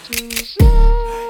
Ты не знаешь.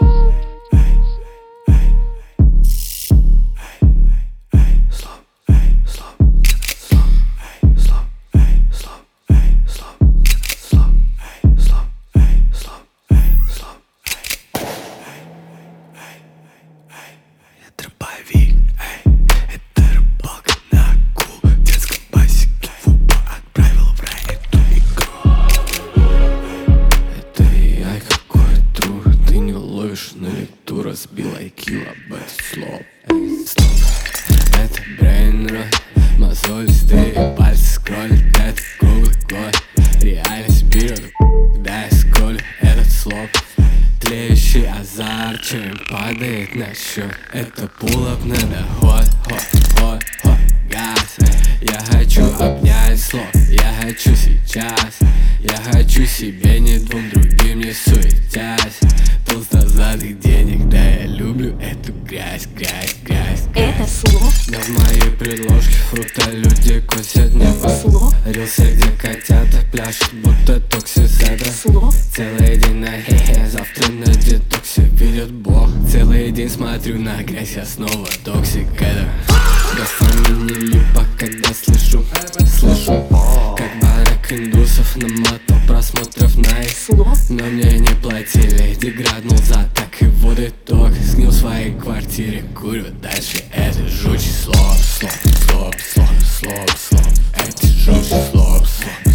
Дробовик, это рыбалка на акул. В детском басике в упор отправил в рай эту игру. Это AI какой-то друг, ты не ловишь на лету. Разбил IQ об этот слов. Стоп, это брейн-рот, мозолистые пальцы скроллят. Это круглый год, реальность берет, когда я скроллю этот слов. Тлеющий азарт, чем падает на счет. Это пулап на доход, ход, газ. Я хочу обнять слов, я хочу сейчас. Я хочу себе, не двум другим, не суетясь. Толстозадых денег, да я люблю эту грязь. Это слов. Да в моей предложке фрута люди косят небо. Слов. Рился, где котята пляшут, будто токсизатор. Слов. Целый день на хе-хе, завтра на детоксе видит Бог. Целый день смотрю на грязь, я снова токсик. Это дофамин не липа, когда слышу как барак индусов намотал просмотров на их. Слов. Но мне не платили, деграднул за так. И вот итог, сгнил в своей квартире. Курю дальше, это жучий слов. Эти жучий слов.